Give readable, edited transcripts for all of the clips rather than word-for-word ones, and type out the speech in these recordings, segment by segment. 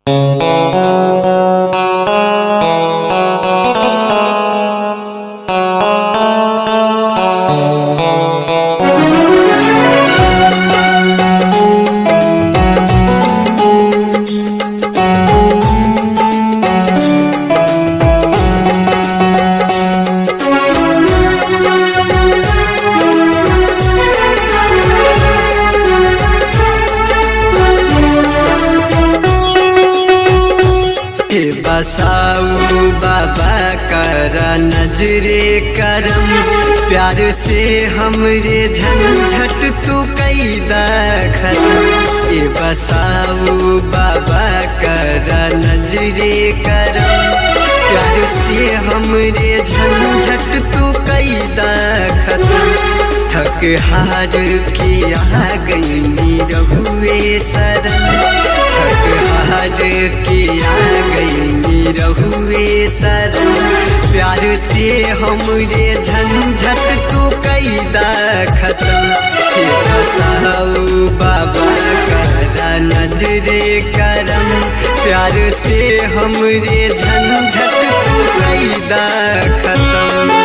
बसाऊ बाबा करा नजरे करम, प्यार से हमरे झंझट तू कैदा खत्म। ये बसाऊ बाबा करा नजरे करम, प्यार से हमरे झंझट तू कैदा खत्म। थक हार के आ गई रहुए शरण, थक हार के आ गई रहुए शरण। प्यार से हमरे झंझट तू कैदा खत्म। हे बसाऊ बाबा करा नजरे करम, प्यार से हमरे झंझट तू कैदा खत्म।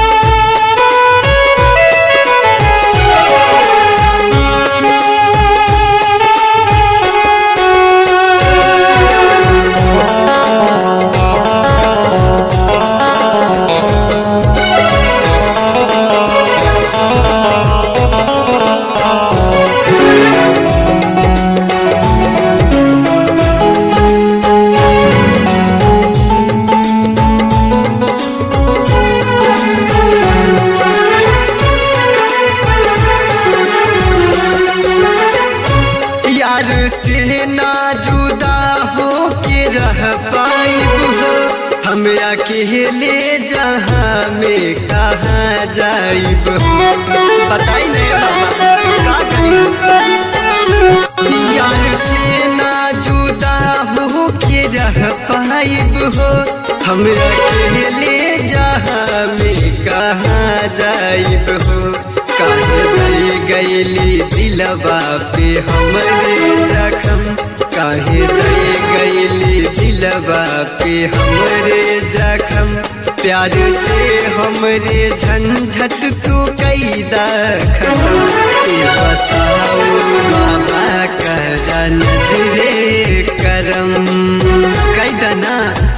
से ना जुदा हो के रह पाइब हो, हम अकेले जहाँ में कहाँ जाइब हो। बताई नहीं बाबा का यार से ना जुदा हो के रह पाइब हो, हम अकेले जहाँ में कहाँ जाइब हो। काहे दई गईली दिलवा पे हमरे जखम, काहे दई गईली दिलवा पे हमरे जखम। प्यार से हमरे झंझट तू कैदा खत्म। बसाऊ बाबा करा नजरे करम, कैदा ना।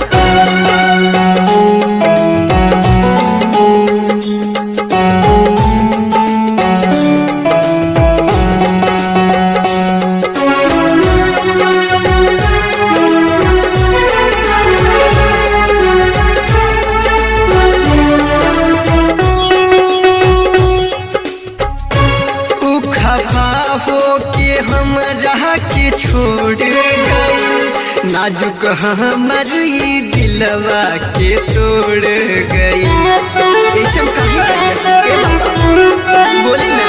के छोड़ गई नाजुक हमर दिलवा के तोड़ गई। बोली ना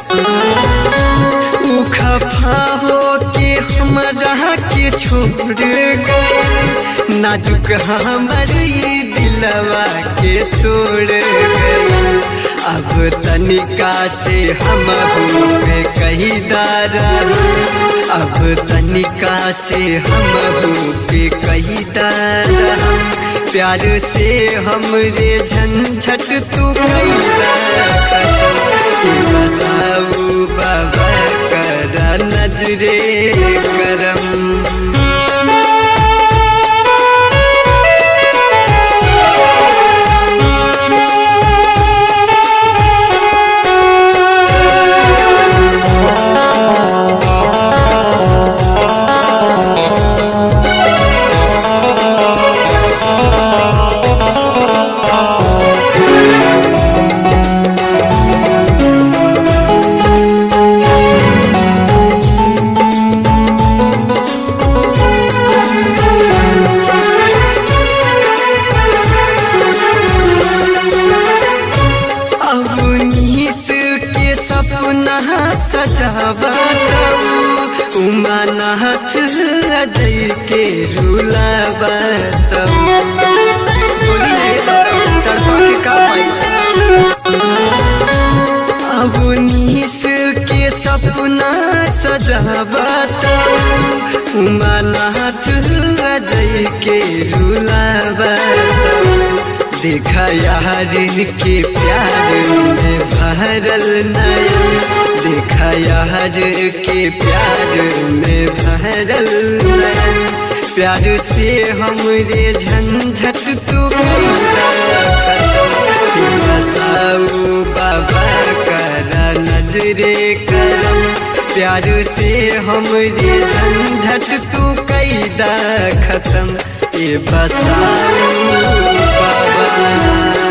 उ खफा हो के हमरा के छोड़ गई, नाजुक हमर दिलवा के तोड़ गई। अब तनिका से हम पे कहीं दारा, अब तनिका से हम पे कहीं दारा। प्यार से हमरे झंझट तू कैदा खत्म। बसाऊ बाबा करा नजरे करम। सजावा उमानाथ अजय के रुलावा अब नीस सपना सजावता उमानाथ जई के रुलावा देखा यार के प्यार में भरल नयन देखा यार के प्यार में भरल नयन प्यार से हमरे झंझट तू बसाऊ बाबा करा नजरे करम प्यार से हमरे झंझट तू कैदा खत्म ए बसाऊ बाबा।